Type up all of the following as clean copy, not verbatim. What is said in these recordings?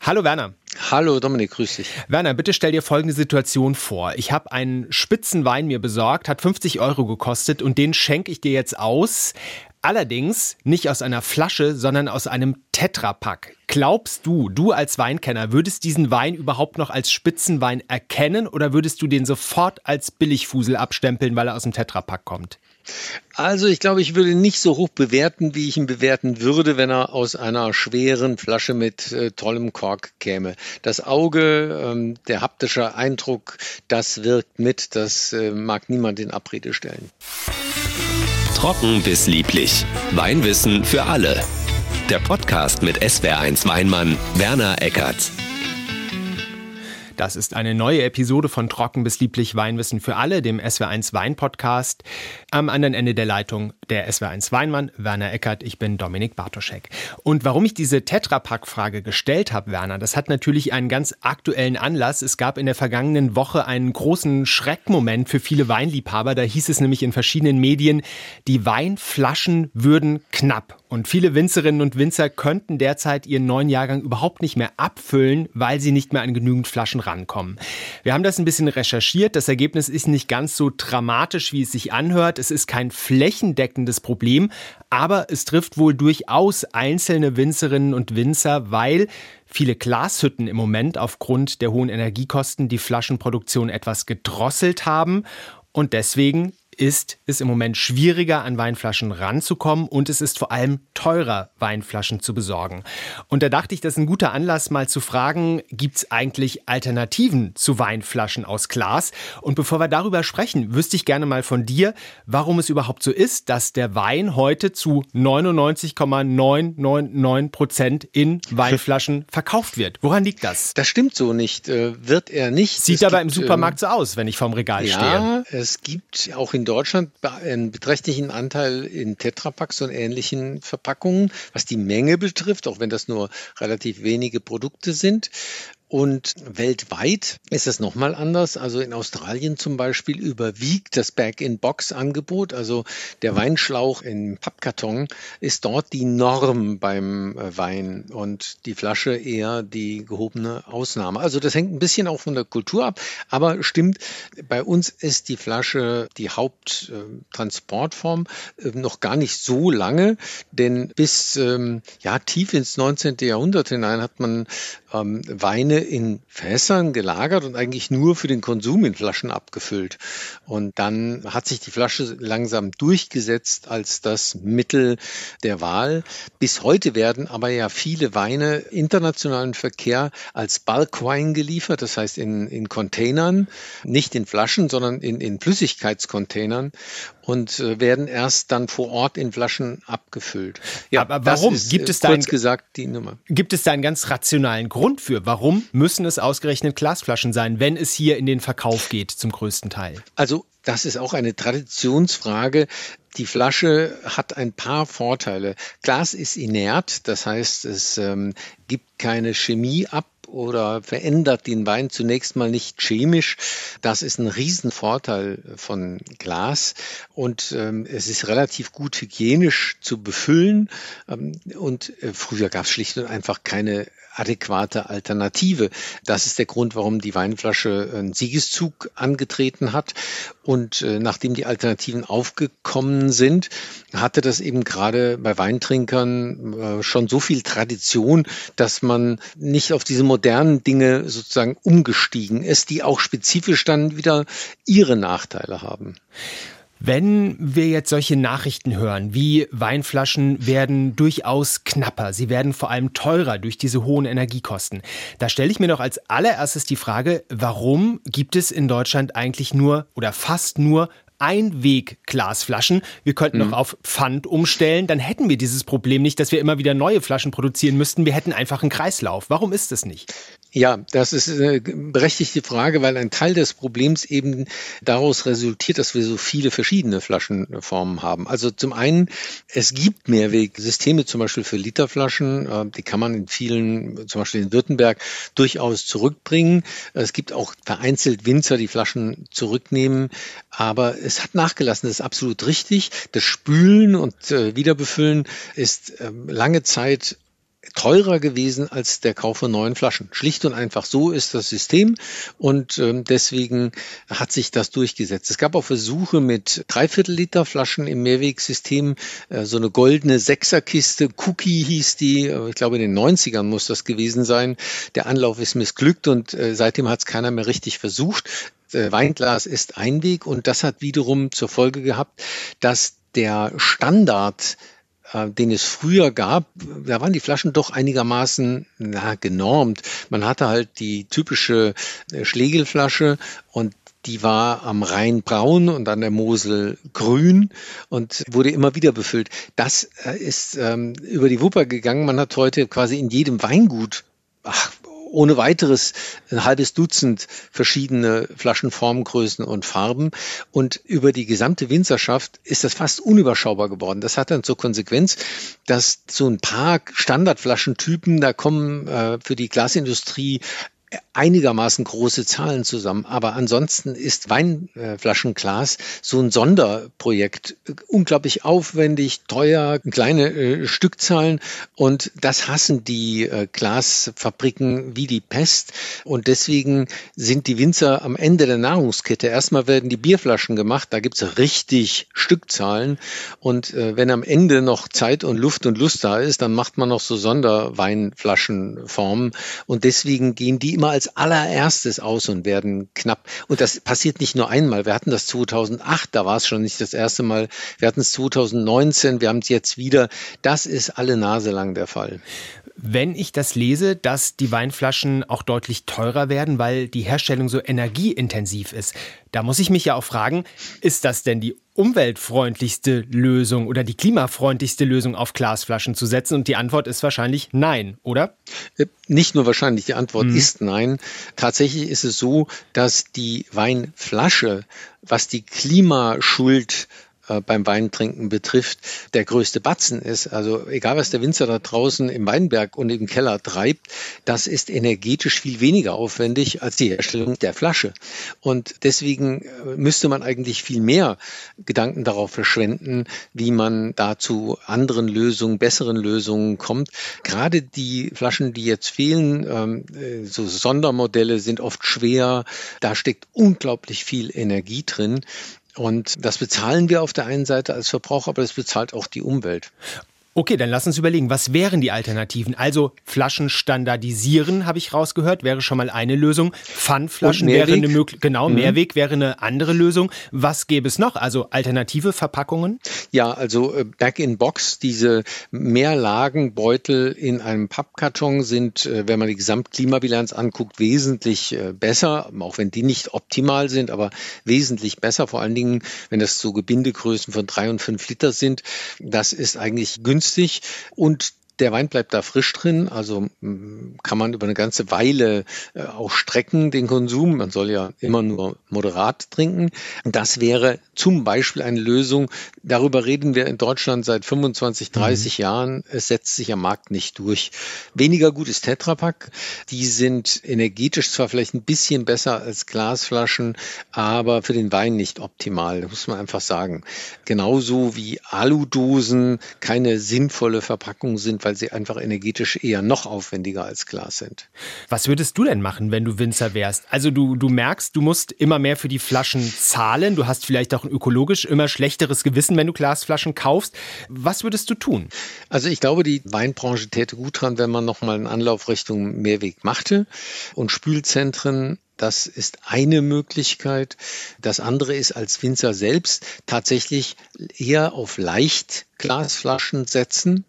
Hallo Werner. Hallo Dominik, grüß dich. Werner, bitte stell dir folgende Situation vor. Ich habe einen Spitzenwein mir besorgt, hat 50 € gekostet und den schenke ich dir jetzt aus. Allerdings nicht aus einer Flasche, sondern aus einem Tetrapack. Glaubst du als Weinkenner, würdest diesen Wein überhaupt noch als Spitzenwein erkennen oder würdest du den sofort als Billigfusel abstempeln, weil er aus dem Tetrapack kommt? Also ich glaube, ich würde ihn nicht so hoch bewerten, wie ich ihn bewerten würde, wenn er aus einer schweren Flasche mit tollem Kork käme. Das Auge, der haptische Eindruck, das wirkt mit, das mag niemand in Abrede stellen. Trocken bis lieblich. Weinwissen für alle. Der Podcast mit SWR1 Weinmann Werner Eckert. Das ist eine neue Episode von Trocken bis lieblich Weinwissen für alle, dem SWR1 Wein-Podcast. Am anderen Ende der Leitung der SWR1 Weinmann, Werner Eckert. Ich bin Dominik Bartoschek. Und warum ich diese Tetrapack-Frage gestellt habe, Werner, das hat natürlich einen ganz aktuellen Anlass. Es gab in der vergangenen Woche einen großen Schreckmoment für viele Weinliebhaber. Da hieß es nämlich in verschiedenen Medien, die Weinflaschen würden knapp. Und viele Winzerinnen und Winzer könnten derzeit ihren neuen Jahrgang überhaupt nicht mehr abfüllen, weil sie nicht mehr an genügend Flaschen rankommen. Wir haben das ein bisschen recherchiert. Das Ergebnis ist nicht ganz so dramatisch, wie es sich anhört. Es ist kein flächendeckendes Problem, aber es trifft wohl durchaus einzelne Winzerinnen und Winzer, weil viele Glashütten im Moment aufgrund der hohen Energiekosten die Flaschenproduktion etwas gedrosselt haben. Und deswegen ist es im Moment schwieriger, an Weinflaschen ranzukommen und es ist vor allem teurer, Weinflaschen zu besorgen. Und da dachte ich, das ist ein guter Anlass, mal zu fragen, gibt es eigentlich Alternativen zu Weinflaschen aus Glas? Und bevor wir darüber sprechen, wüsste ich gerne mal von dir, warum es überhaupt so ist, dass der Wein heute zu 99,999% in Weinflaschen verkauft wird. Woran liegt das? Das stimmt so nicht, wird er nicht. Sieht aber im Supermarkt so aus, wenn ich vorm Regal stehe. Ja, es gibt auch in Deutschland einen beträchtlichen Anteil in Tetrapacks und ähnlichen Verpackungen, was die Menge betrifft, auch wenn das nur relativ wenige Produkte sind. Und weltweit ist das nochmal anders. Also in Australien zum Beispiel überwiegt das Bag-in-Box-Angebot. Also der Weinschlauch in Pappkarton ist dort die Norm beim Wein und die Flasche eher die gehobene Ausnahme. Also das hängt ein bisschen auch von der Kultur ab. Aber stimmt, bei uns ist die Flasche die Haupttransportform noch gar nicht so lange. Denn bis tief ins 19. Jahrhundert hinein hat man Weine in Fässern gelagert und eigentlich nur für den Konsum in Flaschen abgefüllt. Und dann hat sich die Flasche langsam durchgesetzt als das Mittel der Wahl. Bis heute werden aber ja viele Weine internationalen Verkehr als Bulk-Wine geliefert, das heißt in Containern, nicht in Flaschen, sondern in Flüssigkeitscontainern und werden erst dann vor Ort in Flaschen abgefüllt. Ja, aber warum? Gibt es da einen ganz rationalen Grund für? Warum müssen es ausgerechnet Glasflaschen sein, wenn es hier in den Verkauf geht zum größten Teil? Also das ist auch eine Traditionsfrage. Die Flasche hat ein paar Vorteile. Glas ist inert, das heißt, es gibt keine Chemie ab oder verändert den Wein zunächst mal nicht chemisch. Das ist ein Riesenvorteil von Glas und es ist relativ gut hygienisch zu befüllen und früher gab es schlicht und einfach keine adäquate Alternative. Das ist der Grund, warum die Weinflasche einen Siegeszug angetreten hat. Und nachdem die Alternativen aufgekommen sind, hatte das eben gerade bei Weintrinkern schon so viel Tradition, dass man nicht auf diese modernen Dinge sozusagen umgestiegen ist, die auch spezifisch dann wieder ihre Nachteile haben. Wenn wir jetzt solche Nachrichten hören, wie Weinflaschen werden durchaus knapper, sie werden vor allem teurer durch diese hohen Energiekosten, da stelle ich mir doch als allererstes die Frage, warum gibt es in Deutschland eigentlich nur oder fast nur Einweg-Glasflaschen. Wir könnten noch auf Pfand umstellen, dann hätten wir dieses Problem nicht, dass wir immer wieder neue Flaschen produzieren müssten. Wir hätten einfach einen Kreislauf. Warum ist das nicht? Ja, das ist eine berechtigte Frage, weil ein Teil des Problems eben daraus resultiert, dass wir so viele verschiedene Flaschenformen haben. Also zum einen, es gibt Mehrwegsysteme, zum Beispiel für Literflaschen, die kann man in vielen, zum Beispiel in Württemberg, durchaus zurückbringen. Es gibt auch vereinzelt Winzer, die Flaschen zurücknehmen, aber es hat nachgelassen, das ist absolut richtig. Das Spülen und Wiederbefüllen ist lange Zeit teurer gewesen als der Kauf von neuen Flaschen. Schlicht und einfach, so ist das System und deswegen hat sich das durchgesetzt. Es gab auch Versuche mit 3/4 Liter Flaschen im Mehrwegsystem, so eine goldene Sechserkiste, Cookie hieß die, ich glaube in den 90ern muss das gewesen sein. Der Anlauf ist missglückt und seitdem hat es keiner mehr richtig versucht. Weinglas ist Einweg und das hat wiederum zur Folge gehabt, dass der Standard, den es früher gab, da waren die Flaschen doch einigermaßen genormt. Man hatte halt die typische Schlegelflasche und die war am Rhein braun und an der Mosel grün und wurde immer wieder befüllt. Das ist über die Wupper gegangen. Man hat heute quasi in jedem Weingut ohne weiteres ein halbes Dutzend verschiedene Flaschenformgrößen und Farben. Und über die gesamte Winzerschaft ist das fast unüberschaubar geworden. Das hat dann zur Konsequenz, dass so ein paar Standardflaschentypen, da kommen für die Glasindustrie einigermaßen große Zahlen zusammen. Aber ansonsten ist Weinflaschenglas so ein Sonderprojekt. Unglaublich aufwendig, teuer, kleine Stückzahlen. Und das hassen die Glasfabriken wie die Pest. Und deswegen sind die Winzer am Ende der Nahrungskette. Erstmal werden die Bierflaschen gemacht. Da gibt's richtig Stückzahlen. Und wenn am Ende noch Zeit und Luft und Lust da ist, dann macht man noch so Sonderweinflaschenformen. Und deswegen gehen die immer als allererstes aus und werden knapp. Und das passiert nicht nur einmal. Wir hatten das 2008, da war es schon nicht das erste Mal. Wir hatten es 2019, wir haben es jetzt wieder. Das ist alle Nase lang der Fall. Wenn ich das lese, dass die Weinflaschen auch deutlich teurer werden, weil die Herstellung so energieintensiv ist, da muss ich mich ja auch fragen, ist das denn die umweltfreundlichste Lösung oder die klimafreundlichste Lösung, auf Glasflaschen zu setzen? Und die Antwort ist wahrscheinlich nein, oder? Nicht nur wahrscheinlich, die Antwort ist nein. Tatsächlich ist es so, dass die Weinflasche, was die Klimaschuld beim Weintrinken betrifft, der größte Batzen ist. Also egal, was der Winzer da draußen im Weinberg und im Keller treibt, das ist energetisch viel weniger aufwendig als die Herstellung der Flasche. Und deswegen müsste man eigentlich viel mehr Gedanken darauf verschwenden, wie man da zu anderen Lösungen, besseren Lösungen kommt. Gerade die Flaschen, die jetzt fehlen, so Sondermodelle sind oft schwer. Da steckt unglaublich viel Energie drin. Und das bezahlen wir auf der einen Seite als Verbraucher, aber das bezahlt auch die Umwelt. Okay, dann lass uns überlegen, was wären die Alternativen? Also Flaschen standardisieren, habe ich rausgehört, wäre schon mal eine Lösung. Pfandflaschen wäre eine Möglichkeit, genau, Mehrweg wäre eine andere Lösung. Was gäbe es noch? Also alternative Verpackungen? Ja, also Bag-in-Box, diese Mehrlagenbeutel in einem Pappkarton sind, wenn man die Gesamtklimabilanz anguckt, wesentlich besser, auch wenn die nicht optimal sind, aber wesentlich besser, vor allen Dingen, wenn das so Gebindegrößen von 3 und 5 Liter sind. Das ist eigentlich günstig und der Wein bleibt da frisch drin, also kann man über eine ganze Weile auch strecken, den Konsum. Man soll ja immer nur moderat trinken. Das wäre zum Beispiel eine Lösung. Darüber reden wir in Deutschland seit 25, 30 Jahren. Es setzt sich am Markt nicht durch. Weniger gut ist Tetra Pak. Die sind energetisch zwar vielleicht ein bisschen besser als Glasflaschen, aber für den Wein nicht optimal, das muss man einfach sagen. Genauso wie Aludosen keine sinnvolle Verpackung sind, weil sie einfach energetisch eher noch aufwendiger als Glas sind. Was würdest du denn machen, wenn du Winzer wärst? Also du merkst, du musst immer mehr für die Flaschen zahlen. Du hast vielleicht auch ein ökologisch immer schlechteres Gewissen, wenn du Glasflaschen kaufst. Was würdest du tun? Also ich glaube, die Weinbranche täte gut dran, wenn man nochmal einen Anlauf Richtung Mehrweg machte. Und Spülzentren, das ist eine Möglichkeit. Das andere ist als Winzer selbst tatsächlich eher auf Leichtglasflaschen setzen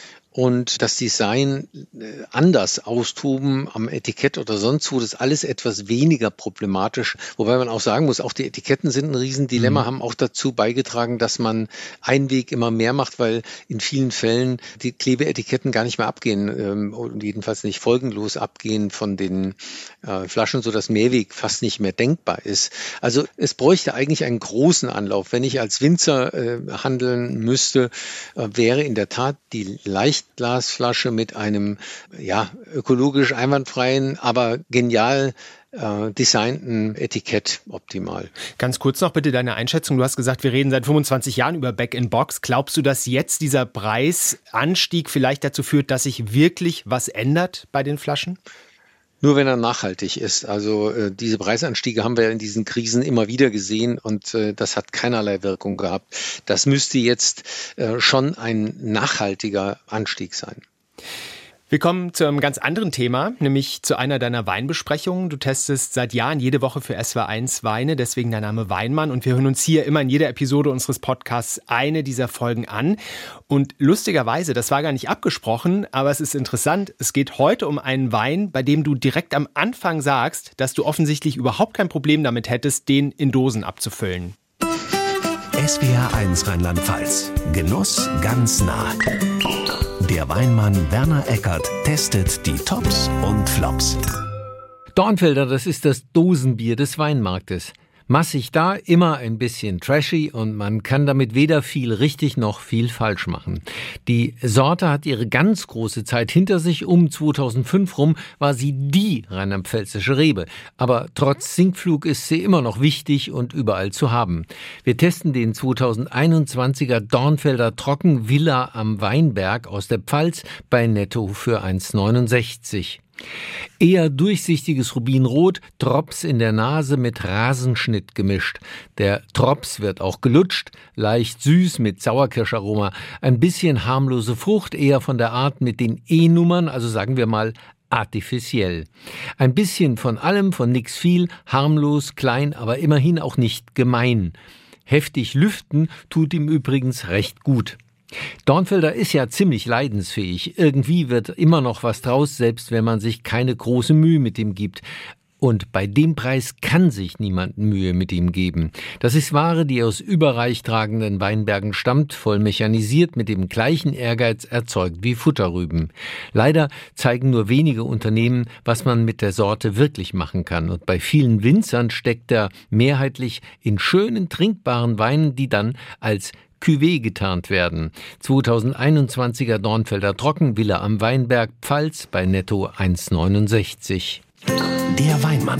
und das Design anders austoben am Etikett oder sonst wo, das ist alles etwas weniger problematisch. Wobei man auch sagen muss, auch die Etiketten sind ein Riesendilemma, haben auch dazu beigetragen, dass man Einweg immer mehr macht, weil in vielen Fällen die Klebeetiketten gar nicht mehr abgehen und jedenfalls nicht folgenlos abgehen von den Flaschen, sodass Mehrweg fast nicht mehr denkbar ist. Also es bräuchte eigentlich einen großen Anlauf. Wenn ich als Winzer handeln müsste, wäre in der Tat die Leichtglas Echtglasflasche mit einem ökologisch einwandfreien, aber genial designten Etikett optimal. Ganz kurz noch bitte deine Einschätzung. Du hast gesagt, wir reden seit 25 Jahren über Back-in-Box. Glaubst du, dass jetzt dieser Preisanstieg vielleicht dazu führt, dass sich wirklich was ändert bei den Flaschen? Nur wenn er nachhaltig ist. Also diese Preisanstiege haben wir in diesen Krisen immer wieder gesehen und das hat keinerlei Wirkung gehabt. Das müsste jetzt schon ein nachhaltiger Anstieg sein. Wir kommen zu einem ganz anderen Thema, nämlich zu einer deiner Weinbesprechungen. Du testest seit Jahren jede Woche für SWR1 Weine, deswegen der Name Weinmann. Und wir hören uns hier immer in jeder Episode unseres Podcasts eine dieser Folgen an. Und lustigerweise, das war gar nicht abgesprochen, aber es ist interessant, es geht heute um einen Wein, bei dem du direkt am Anfang sagst, dass du offensichtlich überhaupt kein Problem damit hättest, den in Dosen abzufüllen. SWR1 Rheinland-Pfalz. Genuss ganz nah. Der Weinmann Werner Eckert testet die Tops und Flops. Dornfelder, das ist das Dosenbier des Weinmarktes. Massig da, immer ein bisschen trashy und man kann damit weder viel richtig noch viel falsch machen. Die Sorte hat ihre ganz große Zeit hinter sich. Um 2005 rum war sie die rheinland-pfälzische Rebe. Aber trotz Sinkflug ist sie immer noch wichtig und überall zu haben. Wir testen den 2021er Dornfelder Trocken Villa am Weinberg aus der Pfalz bei Netto für 1,69. Eher durchsichtiges Rubinrot, Drops in der Nase mit Rasenschnitt gemischt. Der Drops wird auch gelutscht, leicht süß mit Sauerkirscharoma. Ein bisschen harmlose Frucht, eher von der Art mit den E-Nummern, also sagen wir mal artifiziell. Ein bisschen von allem, von nix viel, harmlos, klein, aber immerhin auch nicht gemein. Heftig lüften tut ihm übrigens recht gut. Dornfelder ist ja ziemlich leidensfähig. Irgendwie wird immer noch was draus, selbst wenn man sich keine große Mühe mit ihm gibt. Und bei dem Preis kann sich niemand Mühe mit ihm geben. Das ist Ware, die aus überreich tragenden Weinbergen stammt, voll mechanisiert, mit dem gleichen Ehrgeiz erzeugt wie Futterrüben. Leider zeigen nur wenige Unternehmen, was man mit der Sorte wirklich machen kann. Und bei vielen Winzern steckt er mehrheitlich in schönen, trinkbaren Weinen, die dann als Cuvée getarnt werden. 2021er Dornfelder Trocken, Villa am Weinberg, Pfalz bei Netto 1,69. Der Weinmann.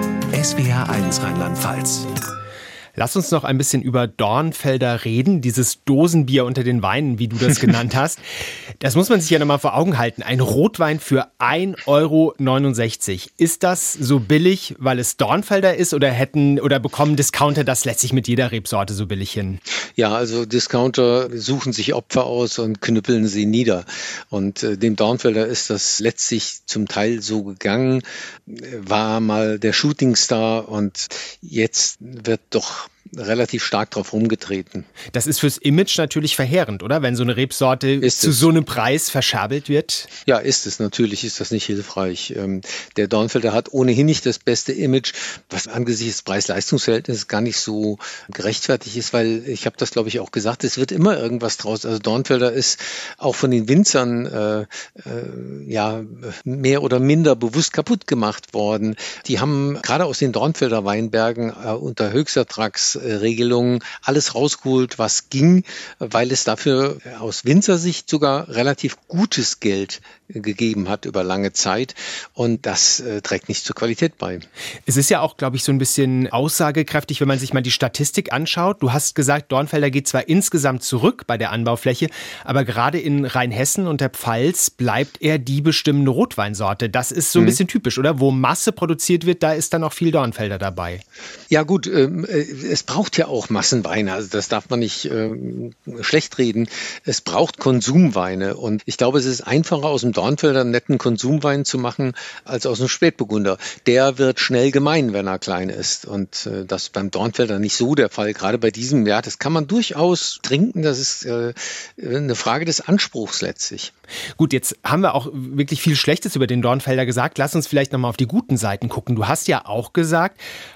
SWR1 Rheinland-Pfalz. Lass uns noch ein bisschen über Dornfelder reden, dieses Dosenbier unter den Weinen, wie du das genannt hast. Das muss man sich ja nochmal vor Augen halten. Ein Rotwein für 1,69 €. Ist das so billig, weil es Dornfelder ist oder bekommen Discounter das letztlich mit jeder Rebsorte so billig hin? Ja, also Discounter suchen sich Opfer aus und knüppeln sie nieder. Und dem Dornfelder ist das letztlich zum Teil so gegangen, war mal der Shootingstar und jetzt wird doch relativ stark drauf rumgetreten. Das ist fürs Image natürlich verheerend, oder? Wenn so eine Rebsorte zu so einem Preis verscherbelt wird? Ja, ist es. Natürlich ist das nicht hilfreich. Der Dornfelder hat ohnehin nicht das beste Image, was angesichts des Preis-Leistungs-Verhältnisses gar nicht so gerechtfertigt ist, weil ich habe das, glaube ich, auch gesagt, es wird immer irgendwas draus. Also Dornfelder ist auch von den Winzern mehr oder minder bewusst kaputt gemacht worden. Die haben gerade aus den Dornfelder Weinbergen unter Höchstertragsregelungen alles rausgeholt, was ging, weil es dafür aus Winzersicht sogar relativ gutes Geld gegeben hat über lange Zeit und das trägt nicht zur Qualität bei. Es ist ja auch, glaube ich, so ein bisschen aussagekräftig, wenn man sich mal die Statistik anschaut. Du hast gesagt, Dornfelder geht zwar insgesamt zurück bei der Anbaufläche, aber gerade in Rheinhessen und der Pfalz bleibt er die bestimmende Rotweinsorte. Das ist so ein bisschen typisch, oder? Wo Masse produziert wird, da ist dann auch viel Dornfelder dabei. Ja gut, es braucht ja auch Massenweine, also das darf man nicht schlecht reden. Es braucht Konsumweine und ich glaube, es ist einfacher, aus dem Dornfelder einen netten Konsumwein zu machen, als aus dem Spätburgunder. Der wird schnell gemein, wenn er klein ist und das ist beim Dornfelder nicht so der Fall. Gerade bei diesem, ja, das kann man durchaus trinken, das ist eine Frage des Anspruchs letztlich. Gut, jetzt haben wir auch wirklich viel Schlechtes über den Dornfelder gesagt. Lass uns vielleicht nochmal auf die guten Seiten gucken. Du hast ja auch gesagt,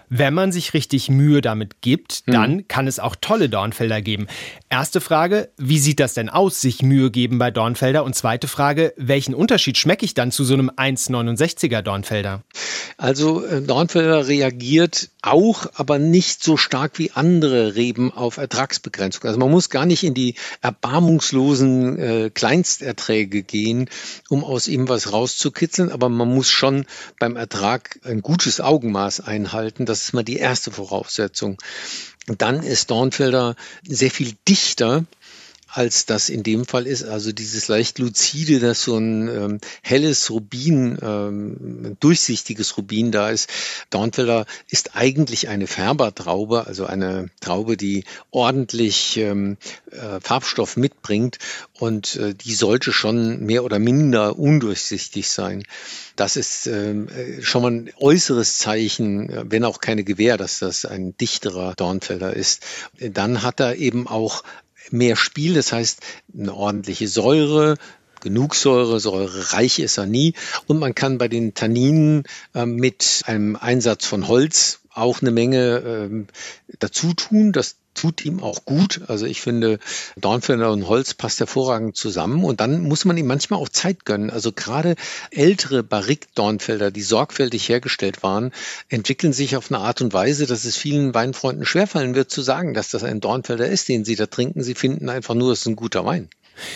Wenn man sich richtig Mühe damit gibt, dann kann es auch tolle Dornfelder geben. Erste Frage, wie sieht das denn aus, sich Mühe geben bei Dornfelder? Und zweite Frage, welchen Unterschied schmecke ich dann zu so einem 1,69er Dornfelder? Also Dornfelder reagiert auch, aber nicht so stark wie andere Reben auf Ertragsbegrenzung. Also man muss gar nicht in die erbarmungslosen Kleinsterträge gehen, um aus ihm was rauszukitzeln, aber man muss schon beim Ertrag ein gutes Augenmaß einhalten. Das ist mal die erste Voraussetzung. Und dann ist Dornfelder sehr viel dichter, als das in dem Fall ist. Also dieses leicht luzide, dass so ein helles Rubin, durchsichtiges Rubin da ist. Dornfelder ist eigentlich eine Färbertraube, also eine Traube, die ordentlich Farbstoff mitbringt und die sollte schon mehr oder minder undurchsichtig sein. Das ist schon mal ein äußeres Zeichen, wenn auch keine Gewähr, dass das ein dichterer Dornfelder ist. Dann hat er eben auch mehr Spiel, das heißt eine ordentliche Säure, genug Säure, säurereich ist er nie. Und man kann bei den Tanninen mit einem Einsatz von Holz auch eine Menge dazu tun. Das tut ihm auch gut. Also ich finde, Dornfelder und Holz passt hervorragend zusammen. Und dann muss man ihm manchmal auch Zeit gönnen. Also gerade ältere Barrique-Dornfelder, die sorgfältig hergestellt waren, entwickeln sich auf eine Art und Weise, dass es vielen Weinfreunden schwerfallen wird zu sagen, dass das ein Dornfelder ist, den sie da trinken. Sie finden einfach nur, es ist ein guter Wein.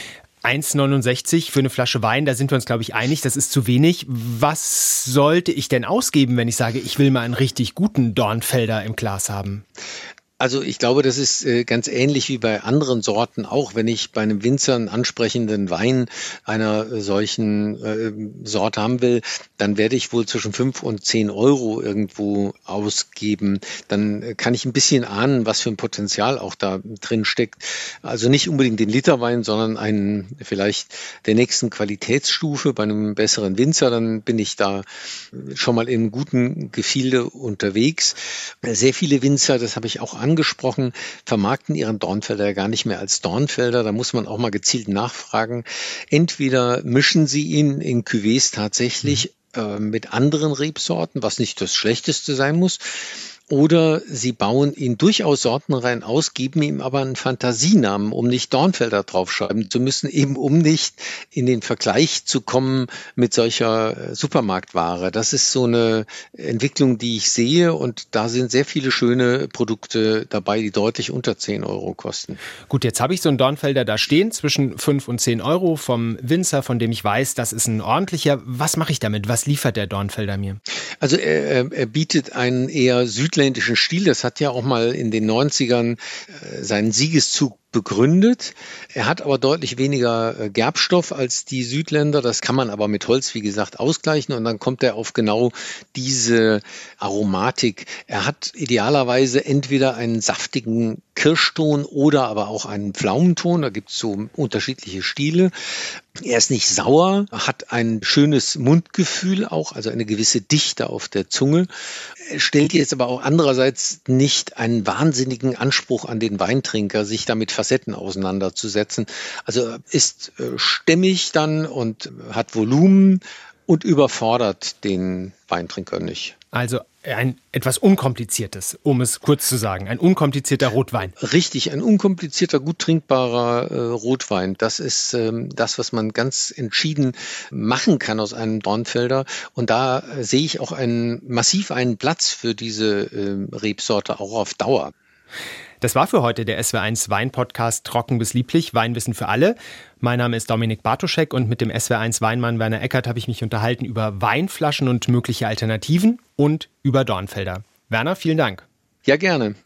1,69 für eine Flasche Wein, da sind wir uns, glaube ich, einig, das ist zu wenig. Was sollte ich denn ausgeben, wenn ich sage, ich will mal einen richtig guten Dornfelder im Glas haben? Also ich glaube, das ist ganz ähnlich wie bei anderen Sorten auch. Wenn ich bei einem Winzer einen ansprechenden Wein einer solchen Sorte haben will, dann werde ich wohl zwischen 5 und 10 Euro irgendwo ausgeben. Dann kann ich ein bisschen ahnen, was für ein Potenzial auch da drin steckt. Also nicht unbedingt den Literwein, sondern einen vielleicht der nächsten Qualitätsstufe bei einem besseren Winzer. Dann bin ich da schon mal in guten Gefilde unterwegs. Sehr viele Winzer, das habe ich auch angesprochen, vermarkten ihren Dornfelder gar nicht mehr als Dornfelder. Da muss man auch mal gezielt nachfragen. Entweder mischen sie ihn in Cuvées tatsächlich mit anderen Rebsorten, was nicht das Schlechteste sein muss, oder sie bauen ihn durchaus sortenrein aus, geben ihm aber einen Fantasienamen, um nicht Dornfelder draufschreiben zu müssen, eben um nicht in den Vergleich zu kommen mit solcher Supermarktware. Das ist so eine Entwicklung, die ich sehe, und da sind sehr viele schöne Produkte dabei, die deutlich unter 10 Euro kosten. Gut, jetzt habe ich so einen Dornfelder da stehen, zwischen 5 und 10 Euro vom Winzer, von dem ich weiß, das ist ein ordentlicher. Was mache ich damit? Was liefert der Dornfelder mir? Also er bietet einen eher südländischen Stil. Das hat ja auch mal in den 90ern seinen Siegeszug begründet. Er hat aber deutlich weniger Gerbstoff als die Südländer. Das kann man aber mit Holz, wie gesagt, ausgleichen, und dann kommt er auf genau diese Aromatik. Er hat idealerweise entweder einen saftigen Kirschton oder aber auch einen Pflaumenton. Da gibt es so unterschiedliche Stile. Er ist nicht sauer, hat ein schönes Mundgefühl auch, also eine gewisse Dichte auf der Zunge. Er stellt jetzt aber auch andererseits nicht einen wahnsinnigen Anspruch an den Weintrinker, sich damit Facetten auseinanderzusetzen. Also ist stämmig dann und hat Volumen und überfordert den Weintrinker nicht. Also ein etwas unkompliziertes, um es kurz zu sagen, ein unkomplizierter Rotwein. Richtig, ein unkomplizierter, gut trinkbarer Rotwein. Das ist das, was man ganz entschieden machen kann aus einem Dornfelder. Und da sehe ich auch massiv einen Platz für diese Rebsorte auch auf Dauer. Das war für heute der SWR1 Wein-Podcast Trocken bis lieblich, Weinwissen für alle. Mein Name ist Dominik Bartoschek und mit dem SWR1 Weinmann Werner Eckert habe ich mich unterhalten über Weinflaschen und mögliche Alternativen und über Dornfelder. Werner, vielen Dank. Ja, gerne.